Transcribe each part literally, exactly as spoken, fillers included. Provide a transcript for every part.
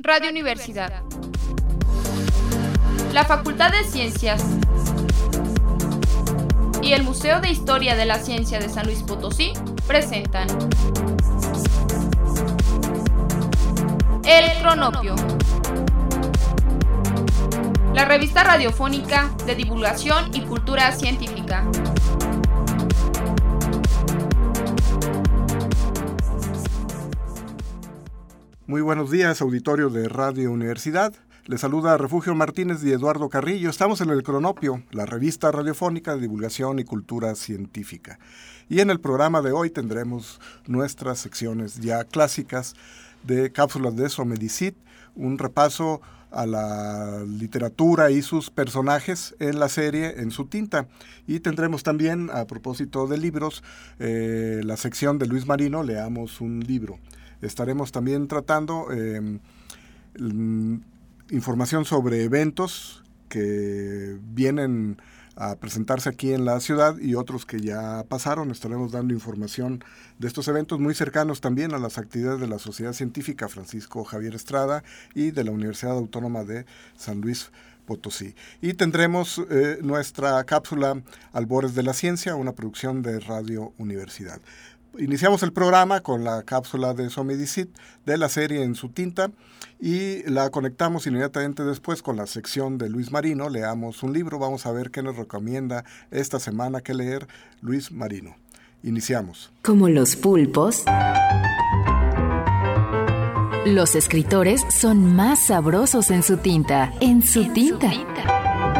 Radio Universidad. La Facultad de Ciencias y el Museo de Historia de la Ciencia de San Luis Potosí presentan El Cronopio, la revista radiofónica de divulgación y cultura científica. Muy buenos días, auditorio de Radio Universidad. Les saluda Refugio Martínez y Eduardo Carrillo. Estamos en El Cronopio, la revista radiofónica de divulgación y cultura científica. Y en el programa de hoy tendremos nuestras secciones ya clásicas de cápsulas de Somedicit, un repaso a la literatura y sus personajes en la serie En su tinta. Y tendremos también, a propósito de libros, eh, la sección de Luis Marino, Leamos un libro. Estaremos también tratando eh, información sobre eventos que vienen a presentarse aquí en la ciudad y otros que ya pasaron. Estaremos dando información de estos eventos muy cercanos también a las actividades de la Sociedad Científica Francisco Javier Estrada y de la Universidad Autónoma de San Luis Potosí. Y tendremos eh, nuestra cápsula Albores de la Ciencia, una producción de Radio Universidad. Iniciamos el programa con la cápsula de Somedicit de la serie En su tinta y la conectamos inmediatamente después con la sección de Luis Marino, Leamos un libro. Vamos a ver qué nos recomienda esta semana que leer Luis Marino. Iniciamos. Como los pulpos, los escritores son más sabrosos en su tinta. En su, en tinta. su tinta.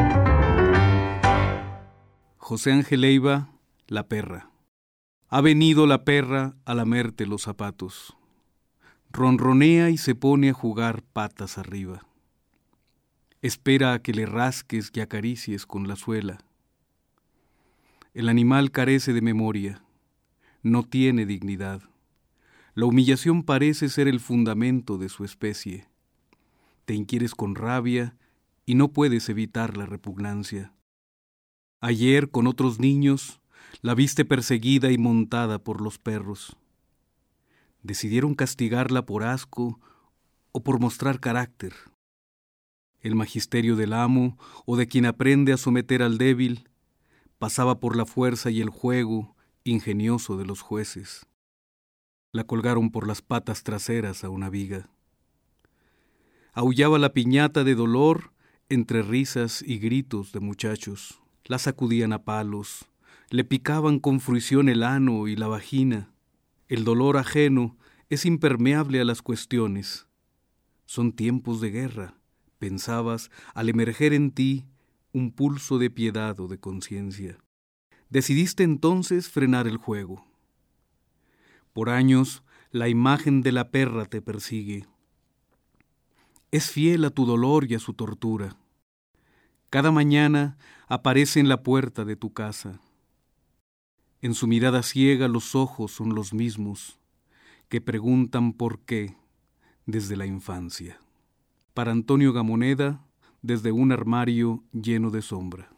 José Ángel Leiva, La perra. Ha venido la perra a lamerte los zapatos. Ronronea y se pone a jugar patas arriba. Espera a que le rasques y acaricies con la suela. El animal carece de memoria, no tiene dignidad. La humillación parece ser el fundamento de su especie. Te inquieres con rabia y no puedes evitar la repugnancia. Ayer, con otros niños, la viste perseguida y montada por los perros. Decidieron castigarla por asco o por mostrar carácter. El magisterio del amo o de quien aprende a someter al débil pasaba por la fuerza y el juego ingenioso de los jueces. La colgaron por las patas traseras a una viga. Aullaba la piñata de dolor entre risas y gritos de muchachos. La sacudían a palos. Le picaban con fruición el ano y la vagina. El dolor ajeno es impermeable a las cuestiones. Son tiempos de guerra, pensabas, al emerger en ti un pulso de piedad o de conciencia. Decidiste entonces frenar el juego. Por años, la imagen de la perra te persigue. Es fiel a tu dolor y a su tortura. Cada mañana aparece en la puerta de tu casa. En su mirada ciega los ojos son los mismos, que preguntan por qué desde la infancia. Para Antonio Gamoneda, desde un armario lleno de sombra.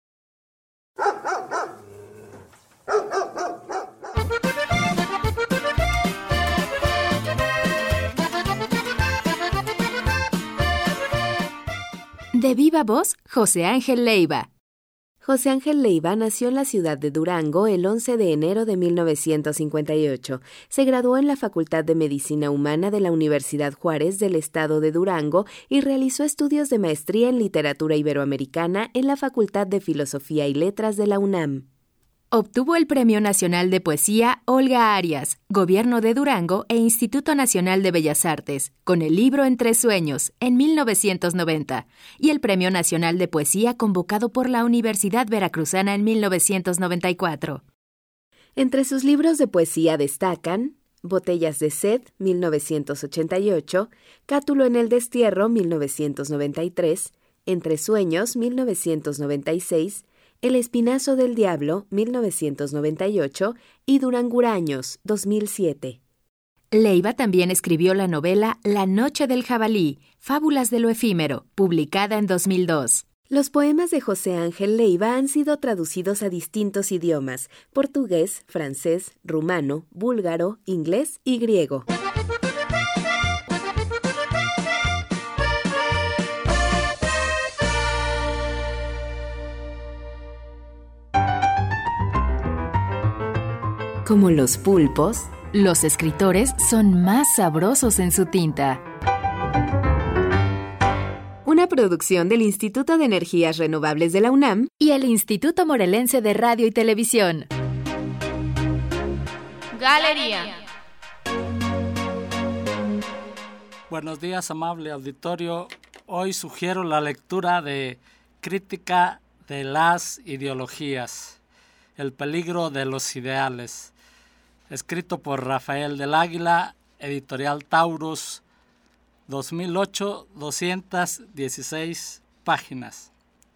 De viva voz, José Ángel Leiva. José Ángel Leiva nació en la ciudad de Durango el once de enero de mil novecientos cincuenta y ocho. Se graduó en la Facultad de Medicina Humana de la Universidad Juárez del estado de Durango y realizó estudios de maestría en literatura iberoamericana en la Facultad de Filosofía y Letras de la UNAM. Obtuvo el Premio Nacional de Poesía Olga Arias, Gobierno de Durango e Instituto Nacional de Bellas Artes, con el libro Entre Sueños, en mil novecientos noventa, y el Premio Nacional de Poesía convocado por la Universidad Veracruzana en mil novecientos noventa y cuatro. Entre sus libros de poesía destacan Botellas de sed, mil novecientos ochenta y ocho, Cátulo en el destierro, mil novecientos noventa y tres, Entre Sueños, mil novecientos noventa y seis, El espinazo del diablo, mil novecientos noventa y ocho, y Duranguraños, dos mil siete. Leiva también escribió la novela La noche del jabalí, Fábulas de lo efímero, publicada en dos mil dos. Los poemas de José Ángel Leiva han sido traducidos a distintos idiomas: portugués, francés, rumano, búlgaro, inglés y griego. Como los pulpos, los escritores son más sabrosos en su tinta. Una producción del Instituto de Energías Renovables de la UNAM y el Instituto Morelense de Radio y Televisión. Galería. Buenos días, amable auditorio. Hoy sugiero la lectura de Crítica de las ideologías, el peligro de los ideales, escrito por Rafael del Águila, editorial Taurus, dos mil ocho, doscientas dieciséis páginas.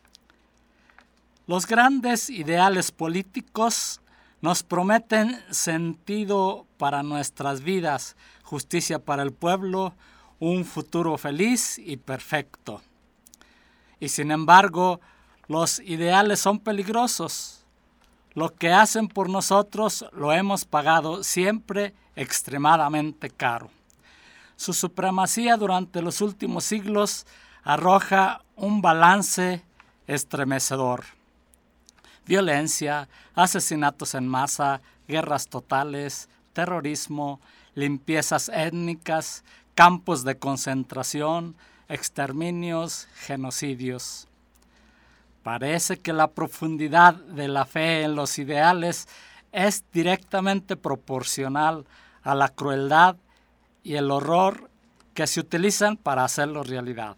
Los grandes ideales políticos nos prometen sentido para nuestras vidas, justicia para el pueblo, un futuro feliz y perfecto. Y sin embargo, los ideales son peligrosos. Lo que hacen por nosotros lo hemos pagado siempre extremadamente caro. Su supremacía durante los últimos siglos arroja un balance estremecedor. Violencia, asesinatos en masa, guerras totales, terrorismo, limpiezas étnicas, campos de concentración, exterminios, genocidios. Parece que la profundidad de la fe en los ideales es directamente proporcional a la crueldad y el horror que se utilizan para hacerlo realidad.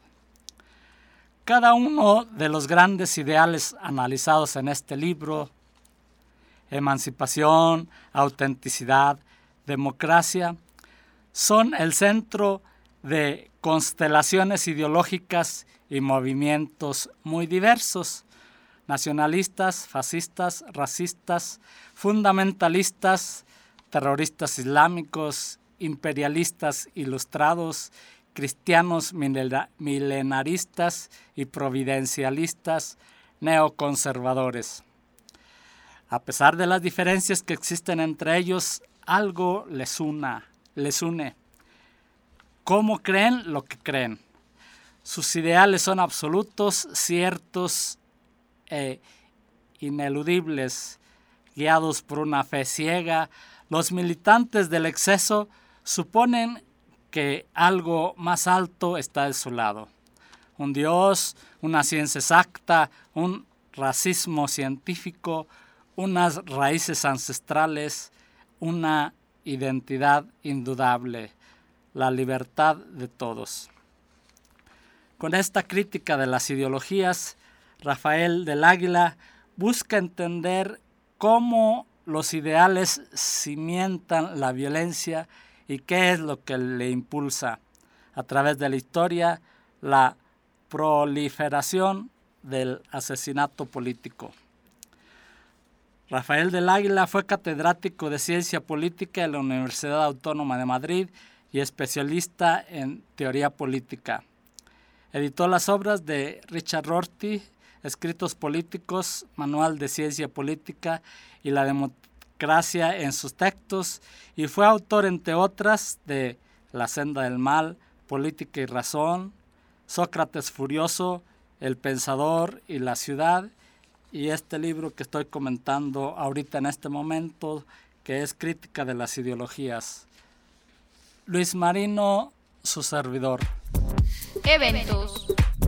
Cada uno de los grandes ideales analizados en este libro, emancipación, autenticidad, democracia, son el centro de constelaciones ideológicas y movimientos muy diversos, nacionalistas, fascistas, racistas, fundamentalistas, terroristas islámicos, imperialistas ilustrados, cristianos milenaristas y providencialistas, neoconservadores. A pesar de las diferencias que existen entre ellos, algo les una, les une. ¿Cómo creen lo que creen? Sus ideales son absolutos, ciertos e ineludibles. Guiados por una fe ciega, los militantes del exceso suponen que algo más alto está de su lado. Un Dios, una ciencia exacta, un racismo científico, unas raíces ancestrales, una identidad indudable, la libertad de todos. Con esta crítica de las ideologías, Rafael del Águila busca entender cómo los ideales cimientan la violencia y qué es lo que le impulsa a través de la historia la proliferación del asesinato político. Rafael del Águila fue catedrático de Ciencia Política en la Universidad Autónoma de Madrid y especialista en teoría política. Editó las obras de Richard Rorty, Escritos Políticos, Manual de Ciencia Política y la Democracia en sus textos, y fue autor, entre otras, de La Senda del Mal, Política y Razón, Sócrates Furioso, El Pensador y la Ciudad, y este libro que estoy comentando ahorita en este momento, que es Crítica de las Ideologías. Luis Marino, su servidor. Eventos.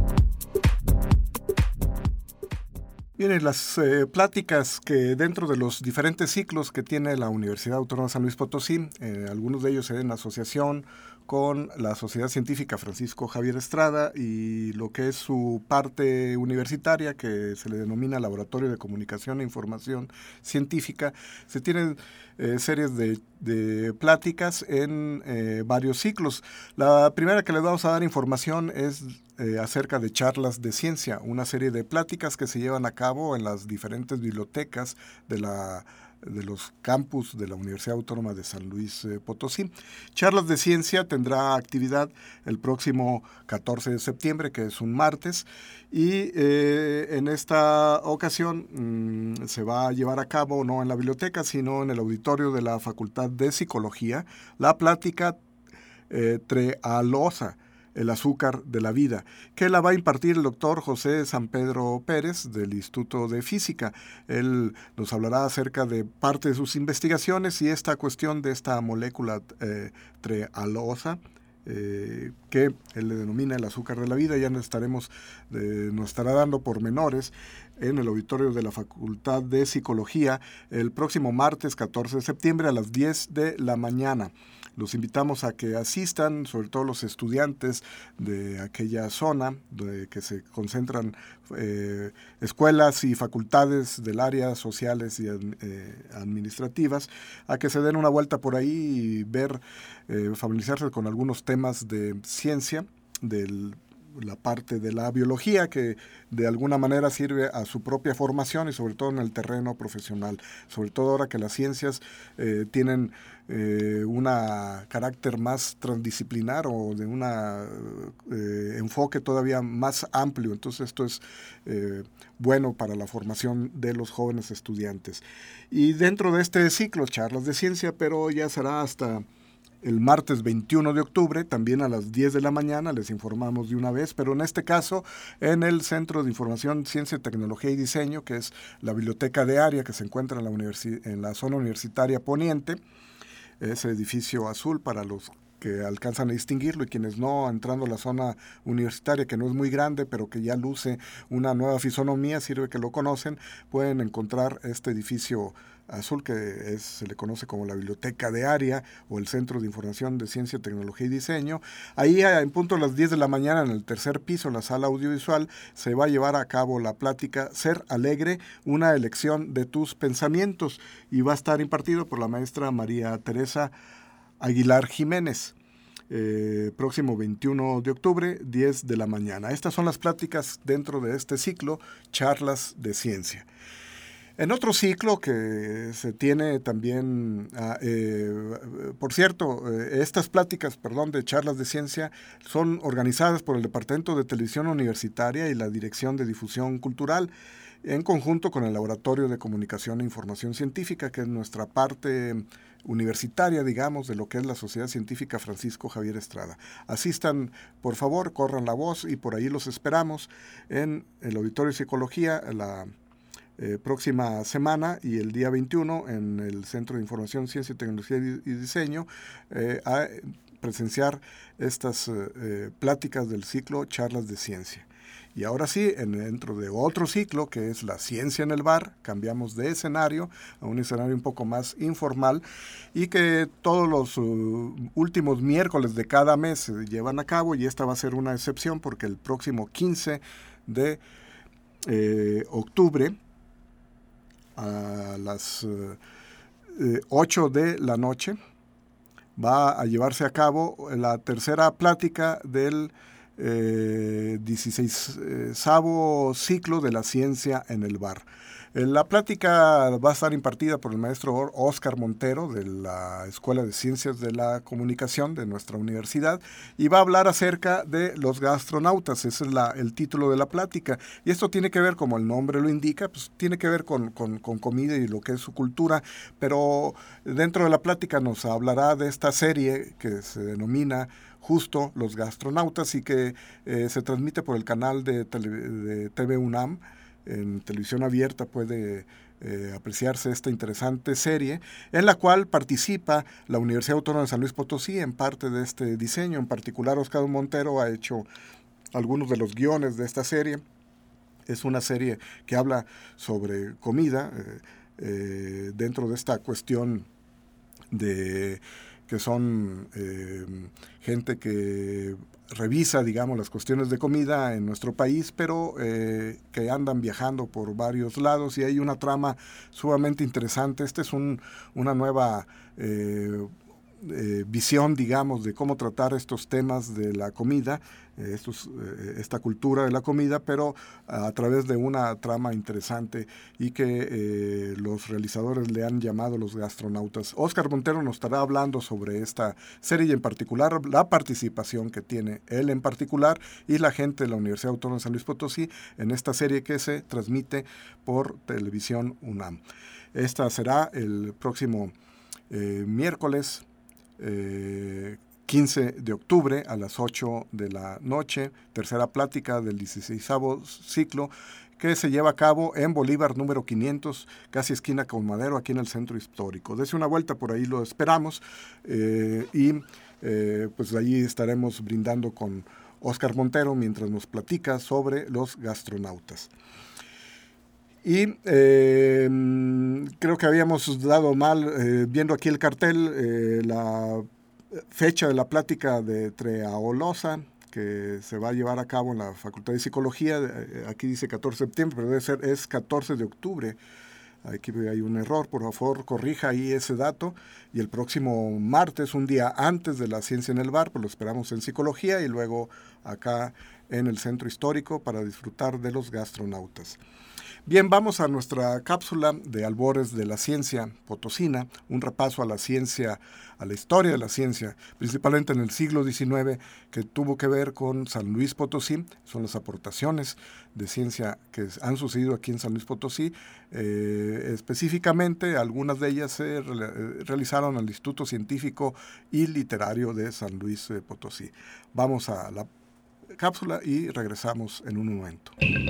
Miren, las eh, pláticas que dentro de los diferentes ciclos que tiene la Universidad Autónoma de San Luis Potosí, eh, algunos de ellos en asociación con la Sociedad Científica Francisco Javier Estrada y lo que es su parte universitaria, que se le denomina Laboratorio de Comunicación e Información Científica, se tienen eh, series de, de pláticas en eh, varios ciclos. La primera que les vamos a dar información es eh, acerca de charlas de ciencia, una serie de pláticas que se llevan a cabo en las diferentes bibliotecas de la de los campus de la Universidad Autónoma de San Luis eh, Potosí. Charlas de Ciencia tendrá actividad el próximo catorce de septiembre, que es un martes, y eh, en esta ocasión mmm, se va a llevar a cabo no en la biblioteca, sino en el auditorio de la Facultad de Psicología, la plática eh, Trealosa, El azúcar de la vida, que la va a impartir el doctor José San Pedro Pérez del Instituto de Física. Él nos hablará acerca de parte de sus investigaciones y esta cuestión de esta molécula eh, trealosa, eh, que él le denomina el azúcar de la vida. Ya nos, estaremos, eh, nos estará dando pormenores en el auditorio de la Facultad de Psicología el próximo martes catorce de septiembre a las diez de la mañana. Los invitamos a que asistan, sobre todo los estudiantes de aquella zona, de que se concentran eh, escuelas y facultades del área sociales y eh, administrativas, a que se den una vuelta por ahí y ver, eh, familiarizarse con algunos temas de ciencia, del la parte de la biología que de alguna manera sirve a su propia formación y sobre todo en el terreno profesional, sobre todo ahora que las ciencias eh, tienen eh, un carácter más transdisciplinar o de un eh, enfoque todavía más amplio. Entonces esto es eh, bueno para la formación de los jóvenes estudiantes. Y dentro de este ciclo, charlas de ciencia, pero ya será hasta el martes veintiuno de octubre, también a las diez de la mañana, les informamos de una vez, pero en este caso en el Centro de Información, Ciencia, Tecnología y Diseño, que es la biblioteca de área que se encuentra en la, universi- en la zona universitaria poniente, ese edificio azul para los que alcanzan a distinguirlo y quienes no, entrando a la zona universitaria, que no es muy grande, pero que ya luce una nueva fisonomía, sirve que lo conocen, pueden encontrar este edificio azul que es, se le conoce como la Biblioteca de Área o el Centro de Información de Ciencia, Tecnología y Diseño. Ahí en punto a las diez de la mañana en el tercer piso, en la sala audiovisual, se va a llevar a cabo la plática Ser Alegre, una elección de tus pensamientos, y va a estar impartido por la maestra María Teresa Aguilar Jiménez. Eh, próximo veintiuno de octubre, diez de la mañana. Estas son las pláticas dentro de este ciclo, Charlas de Ciencia. En otro ciclo que se tiene también, eh, por cierto, eh, estas pláticas, perdón, de charlas de ciencia son organizadas por el Departamento de Televisión Universitaria y la Dirección de Difusión Cultural, en conjunto con el Laboratorio de Comunicación e Información Científica, que es nuestra parte universitaria, digamos, de lo que es la Sociedad Científica Francisco Javier Estrada. Asistan, por favor, corran la voz y por ahí los esperamos en el Auditorio de Psicología, la Eh, próxima semana y el día veintiuno en el Centro de Información, Ciencia, Tecnología y Diseño eh, a presenciar estas eh, pláticas del ciclo Charlas de Ciencia. Y ahora sí, en, dentro de otro ciclo que es la ciencia en el bar, cambiamos de escenario a un escenario un poco más informal y que todos los uh, últimos miércoles de cada mes se llevan a cabo, y esta va a ser una excepción porque el próximo quince de eh, octubre a las eh, ocho de la noche va a llevarse a cabo la tercera plática del eh, dieciseisavo ciclo de la ciencia en el bar. La plática va a estar impartida por el maestro Óscar Montero de la Escuela de Ciencias de la Comunicación de nuestra universidad, y va a hablar acerca de los gastronautas. Ese es la, el título de la plática, y esto tiene que ver, como el nombre lo indica, pues tiene que ver con, con, con comida y lo que es su cultura, pero dentro de la plática nos hablará de esta serie que se denomina justo Los Gastronautas y que eh, se transmite por el canal de, tele, de T V UNAM. En televisión abierta puede eh, apreciarse esta interesante serie, en la cual participa la Universidad Autónoma de San Luis Potosí en parte de este diseño. En particular, Óscar Montero ha hecho algunos de los guiones de esta serie. Es una serie que habla sobre comida eh, eh, dentro de esta cuestión de que son eh, gente que revisa, digamos, las cuestiones de comida en nuestro país, pero eh, que andan viajando por varios lados, y hay una trama sumamente interesante. Esta es un, una nueva eh, eh, visión, digamos, de cómo tratar estos temas de la comida, eh, estos, eh, esta cultura de la comida, pero a, a través de una trama interesante y que eh, los realizadores le han llamado Los Gastronautas. Óscar Montero nos estará hablando sobre esta serie y en particular la participación que tiene él en particular y la gente de la Universidad Autónoma de San Luis Potosí en esta serie que se transmite por Televisión UNAM. Esta será el próximo eh, miércoles Eh, quince de octubre a las ocho de la noche, tercera plática del dieciseisavo ciclo, que se lleva a cabo en Bolívar número quinientos, casi esquina con Madero, aquí en el centro histórico. Dese una vuelta, por ahí lo esperamos, eh, y eh, pues allí estaremos brindando con Óscar Montero mientras nos platica sobre los gastronautas. Y eh, creo que habíamos dado mal, eh, viendo aquí el cartel, eh, la fecha de la plática de Treaolosa, que se va a llevar a cabo en la Facultad de Psicología. Aquí dice catorce de septiembre, pero debe ser, es catorce de octubre. Aquí hay un error, por favor, corrija ahí ese dato. Y el próximo martes, un día antes de la Ciencia en el Bar, pues lo esperamos en Psicología y luego acá en el Centro Histórico para disfrutar de los gastronautas. Bien, vamos a nuestra cápsula de albores de la ciencia potosina, un repaso a la ciencia, a la historia de la ciencia, principalmente en el siglo diecinueve, que tuvo que ver con San Luis Potosí. Son las aportaciones de ciencia que han sucedido aquí en San Luis Potosí. Eh, específicamente, algunas de ellas se re- realizaron al Instituto Científico y Literario de San Luis eh, Potosí. Vamos a la cápsula y regresamos en un momento.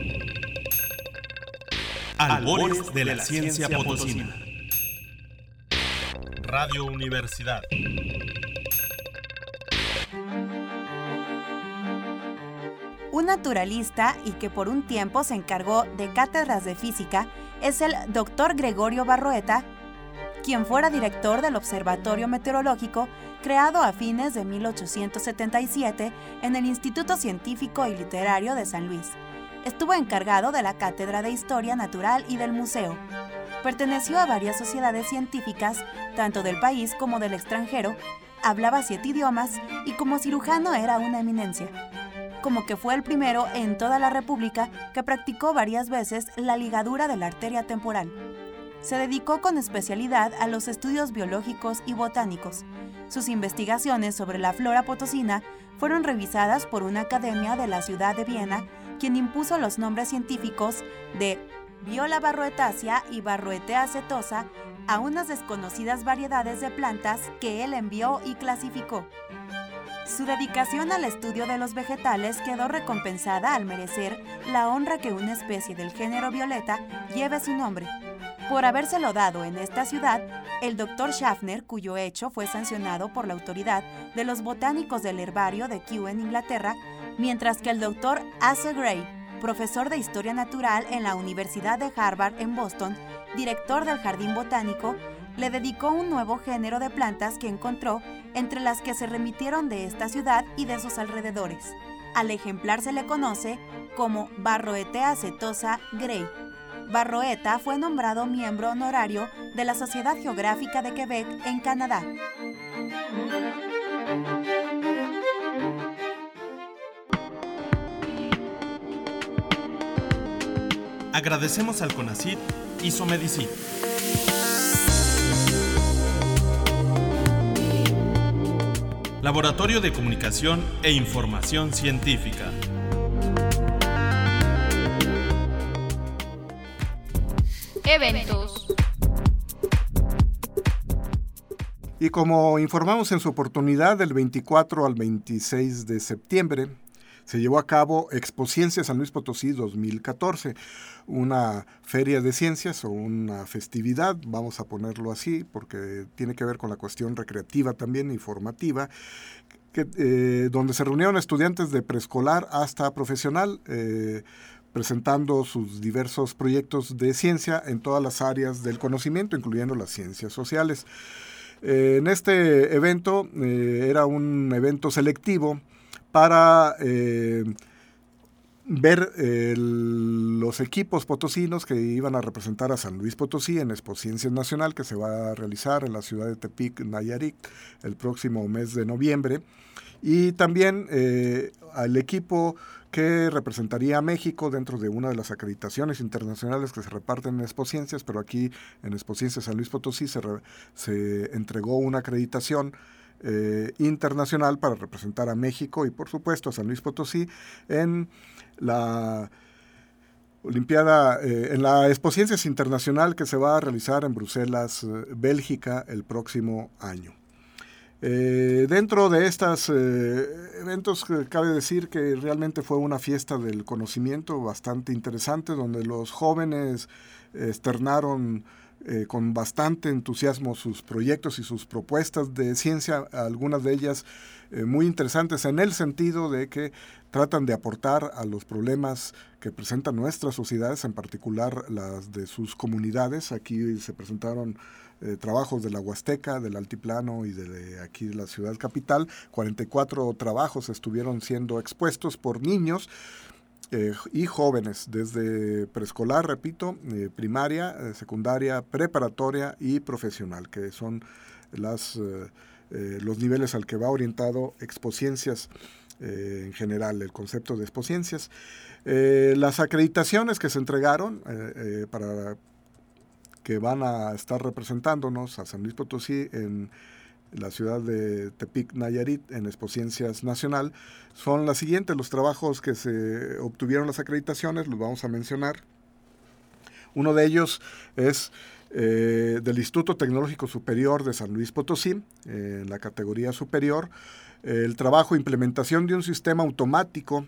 Albores de la ciencia potosina. Radio Universidad. Un naturalista y que por un tiempo se encargó de cátedras de física es el doctor Gregorio Barroeta, quien fuera director del Observatorio Meteorológico creado a fines de mil ochocientos setenta y siete en el Instituto Científico y Literario de San Luis. Estuvo encargado de la Cátedra de Historia Natural y del Museo. Perteneció a varias sociedades científicas, tanto del país como del extranjero, hablaba siete idiomas y como cirujano era una eminencia. Como que fue el primero en toda la República que practicó varias veces la ligadura de la arteria temporal. Se dedicó con especialidad a los estudios biológicos y botánicos. Sus investigaciones sobre la flora potosina fueron revisadas por una academia de la ciudad de Viena, quien impuso los nombres científicos de Viola barroetácea y Barroetea setosa a unas desconocidas variedades de plantas que él envió y clasificó. Su dedicación al estudio de los vegetales quedó recompensada al merecer la honra que una especie del género violeta lleve su nombre. Por habérselo dado en esta ciudad, el doctor Schaffner, cuyo hecho fue sancionado por la autoridad de los botánicos del herbario de Kew en Inglaterra, mientras que el doctor Asa Gray, profesor de Historia Natural en la Universidad de Harvard en Boston, director del Jardín Botánico, le dedicó un nuevo género de plantas que encontró entre las que se remitieron de esta ciudad y de sus alrededores. Al ejemplar se le conoce como Barroetea setosa Gray. Barroeta fue nombrado miembro honorario de la Sociedad Geográfica de Quebec en Canadá. Agradecemos al CONACYT y Somedicit. Laboratorio de Comunicación e Información Científica. Eventos. Y como informamos en su oportunidad, del veinticuatro al veintiséis de septiembre, se llevó a cabo Expociencia San Luis Potosí dos mil catorce, una feria de ciencias o una festividad, vamos a ponerlo así, porque tiene que ver con la cuestión recreativa también y formativa, que, eh, donde se reunieron estudiantes de preescolar hasta profesional, eh, presentando sus diversos proyectos de ciencia en todas las áreas del conocimiento, incluyendo las ciencias sociales. Eh, en este evento eh, era un evento selectivo para eh, ver eh, los equipos potosinos que iban a representar a San Luis Potosí en Expociencias Nacional, que se va a realizar en la ciudad de Tepic, Nayarit, el próximo mes de noviembre. Y también eh, al equipo que representaría a México dentro de una de las acreditaciones internacionales que se reparten en Expociencias, pero aquí en Expociencias San Luis Potosí se, re, se entregó una acreditación eh, internacional para representar a México y por supuesto a San Luis Potosí en la Olimpiada, eh, en la Expociencias Internacional que se va a realizar en Bruselas, eh, Bélgica, el próximo año. Eh, dentro de estos eh, eventos, cabe decir que realmente fue una fiesta del conocimiento bastante interesante, donde los jóvenes externaron eh, con bastante entusiasmo sus proyectos y sus propuestas de ciencia, algunas de ellas eh, muy interesantes en el sentido de que tratan de aportar a los problemas que presentan nuestras sociedades, en particular las de sus comunidades. Aquí se presentaron Eh, trabajos de la Huasteca, del Altiplano y de, de aquí de la ciudad capital. cuarenta y cuatro trabajos estuvieron siendo expuestos por niños eh, y jóvenes, desde preescolar, repito, eh, primaria, eh, secundaria, preparatoria y profesional, que son las, eh, eh, los niveles al que va orientado Expociencias eh, en general, el concepto de Expociencias. Eh, las acreditaciones que se entregaron eh, eh, para que van a estar representándonos a San Luis Potosí en la ciudad de Tepic, Nayarit, en Expociencias Nacional, son las siguientes. Los trabajos que se obtuvieron las acreditaciones, los vamos a mencionar. Uno de ellos es eh, del Instituto Tecnológico Superior de San Luis Potosí, eh, en la categoría superior, eh, el trabajo implementación de un sistema automático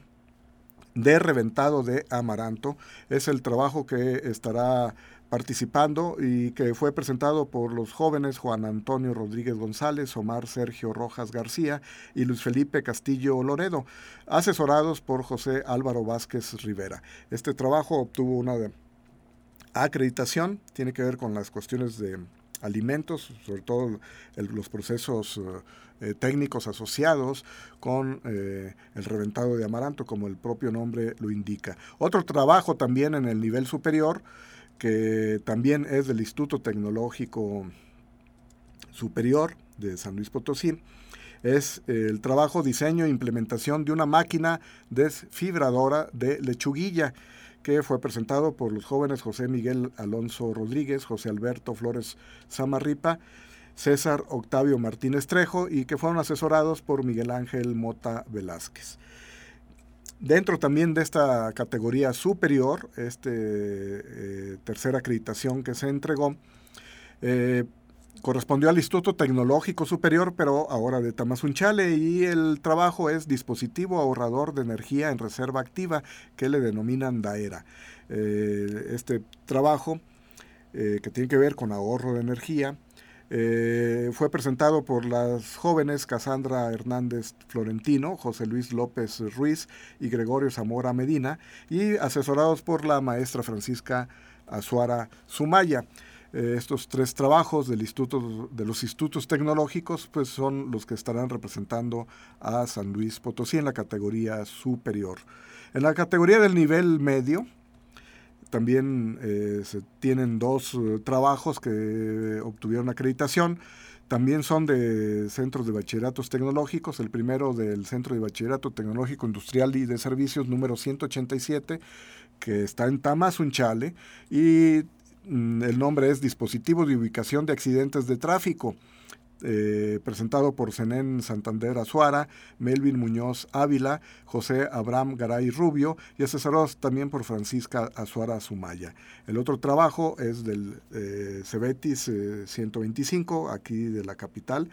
de reventado de amaranto. Es el trabajo que estará participando y que fue presentado por los jóvenes Juan Antonio Rodríguez González, Omar Sergio Rojas García y Luis Felipe Castillo Loredo, asesorados por José Álvaro Vázquez Rivera. Este trabajo obtuvo una acreditación, tiene que ver con las cuestiones de alimentos, sobre todo el, los procesos eh, técnicos asociados con eh, el reventado de amaranto, como el propio nombre lo indica. Otro trabajo también en el nivel superior, que también es del Instituto Tecnológico Superior de San Luis Potosí, es el trabajo diseño e implementación de una máquina desfibradora de lechuguilla, que fue presentado por los jóvenes José Miguel Alonso Rodríguez, José Alberto Flores Zamarripa, César Octavio Martínez Trejo, y que fueron asesorados por Miguel Ángel Mota Velázquez. Dentro también de esta categoría superior, este eh, tercera acreditación que se entregó, eh, correspondió al Instituto Tecnológico Superior, pero ahora de Tamazunchale, y el trabajo es dispositivo ahorrador de energía en reserva activa, que le denominan DAERA. Eh, este trabajo, eh, que tiene que ver con ahorro de energía, Eh, fue presentado por las jóvenes Casandra Hernández Florentino, José Luis López Ruiz y Gregorio Zamora Medina, y asesorados por la maestra Francisca Azuara Sumaya. Eh, estos tres trabajos del instituto, de los institutos tecnológicos, pues son los que estarán representando a San Luis Potosí en la categoría superior. En la categoría del nivel medio, también eh, se tienen dos uh, trabajos que eh, obtuvieron acreditación. También son de centros de bachilleratos tecnológicos. El primero del Centro de Bachillerato Tecnológico Industrial y de Servicios número ciento ochenta y siete, que está en Tamazunchale, y mm, el nombre es Dispositivo de Ubicación de Accidentes de Tráfico. Eh, presentado por Zenén Santander Azuara, Melvin Muñoz Ávila, José Abraham Garay Rubio, y asesorados también por Francisca Azuara Sumaya. El otro trabajo es del eh, Cebetis eh, ciento veinticinco, aquí de la capital,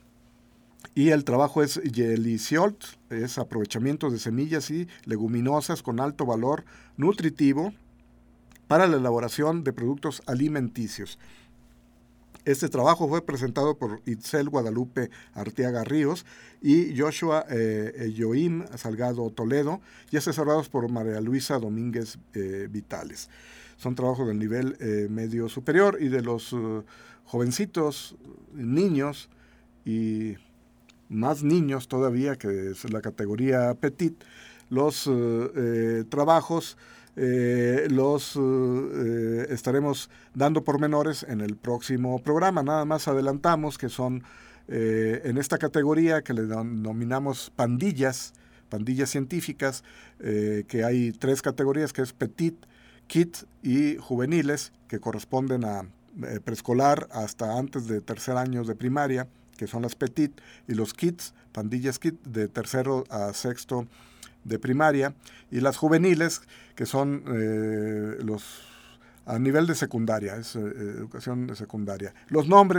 y el trabajo es Yeliciolt, es aprovechamiento de semillas y leguminosas con alto valor nutritivo para la elaboración de productos alimenticios. Este trabajo fue presentado por Itzel Guadalupe Arteaga Ríos y Joshua eh, Joim Salgado Toledo, y asesorados por María Luisa Domínguez eh, Vitales. Son trabajos del nivel eh, medio superior, y de los uh, jovencitos, niños y más niños todavía, que es la categoría Petit, los uh, eh, trabajos Eh, los eh, estaremos dando pormenores en el próximo programa. Nada más adelantamos que son eh, en esta categoría que le denominamos pandillas, pandillas científicas, eh, que hay tres categorías, que es Petit, Kid y juveniles, que corresponden a eh, preescolar hasta antes de tercer año de primaria, que son las Petit, y los Kids, pandillas Kid, de tercero a sexto de primaria, y las juveniles, que son eh, los a nivel de secundaria, es eh, educación de secundaria. Los nombres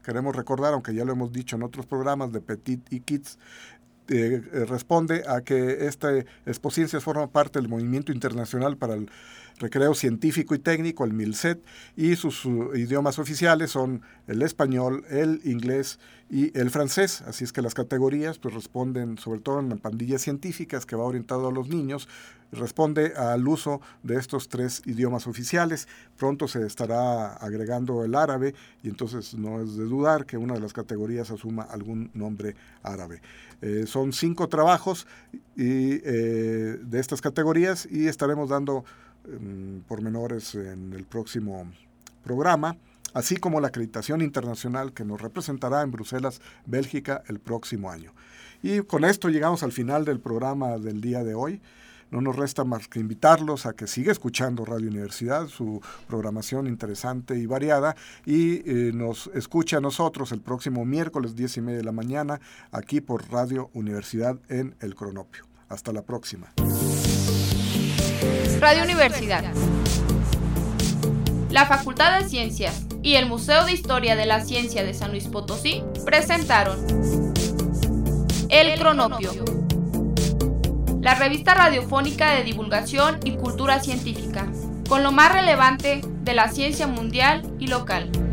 queremos recordar, aunque ya lo hemos dicho en otros programas de Petit y Kids, eh, eh, responde a que esta Expociencias forma parte del Movimiento Internacional para el Recreo Científico y Técnico, el MILCET, y sus uh, idiomas oficiales son el español, el inglés y el francés. Así es que las categorías pues responden, sobre todo en pandillas científicas, que va orientado a los niños, responde al uso de estos tres idiomas oficiales. Pronto se estará agregando el árabe y entonces no es de dudar que una de las categorías asuma algún nombre árabe. Eh, son cinco trabajos y, eh, de estas categorías y estaremos dando eh, pormenores en el próximo programa, así como la acreditación internacional que nos representará en Bruselas, Bélgica, el próximo año. Y con esto llegamos al final del programa del día de hoy. No nos resta más que invitarlos a que siga escuchando Radio Universidad, su programación interesante y variada, y eh, nos escuche a nosotros el próximo miércoles diez y media de la mañana, aquí por Radio Universidad en El Cronopio. Hasta la próxima. Radio Universidad, la Facultad de Ciencias y el Museo de Historia de la Ciencia de San Luis Potosí presentaron El Cronopio, la revista radiofónica de divulgación y cultura científica, con lo más relevante de la ciencia mundial y local.